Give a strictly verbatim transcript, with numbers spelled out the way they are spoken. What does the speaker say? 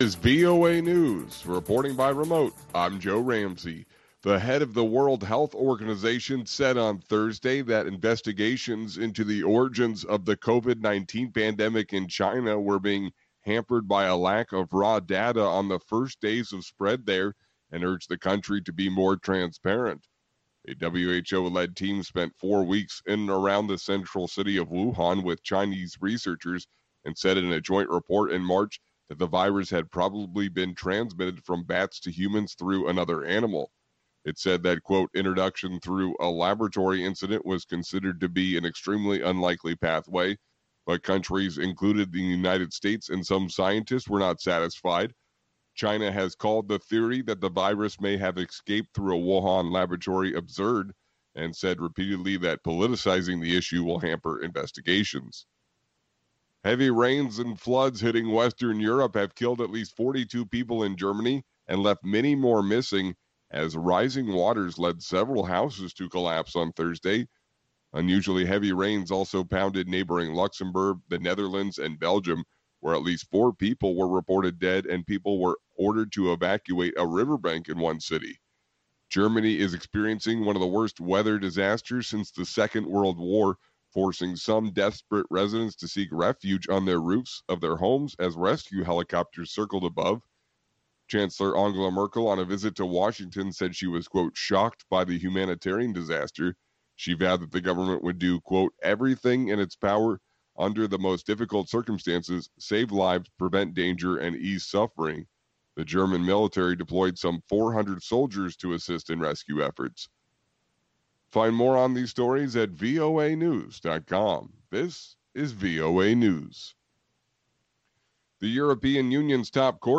Is V O A News. Reporting by remote, I'm Joe Ramsey. The head of the World Health Organization said on Thursday that investigations into the origins of the COVID nineteen pandemic in China were being hampered by a lack of raw data on the first days of spread there, and urged the country to be more transparent. A W H O-led team spent four weeks in and around the central city of Wuhan with Chinese researchers and said in a joint report in March that the virus had probably been transmitted from bats to humans through another animal. It said that, quote, introduction through a laboratory incident was considered to be an extremely unlikely pathway, but countries, including the United States and some scientists, were not satisfied. China has called the theory that the virus may have escaped through a Wuhan laboratory absurd and said repeatedly that politicizing the issue will hamper investigations. Heavy rains and floods hitting Western Europe have killed at least forty-two people in Germany and left many more missing as rising waters led several houses to collapse on Thursday. Unusually heavy rains also pounded neighboring Luxembourg, the Netherlands, and Belgium, where at least four people were reported dead and people were ordered to evacuate a riverbank in one city. Germany is experiencing one of the worst weather disasters since the Second World War, forcing some desperate residents to seek refuge on their roofs of their homes as rescue helicopters circled above. Chancellor Angela Merkel, on a visit to Washington, said she was, quote, shocked by the humanitarian disaster. She vowed that the government would do, quote, everything in its power under the most difficult circumstances, save lives, prevent danger, and ease suffering. The German military deployed some four hundred soldiers to assist in rescue efforts. Find more on these stories at V O A news dot com. This is V O A News. The European Union's top court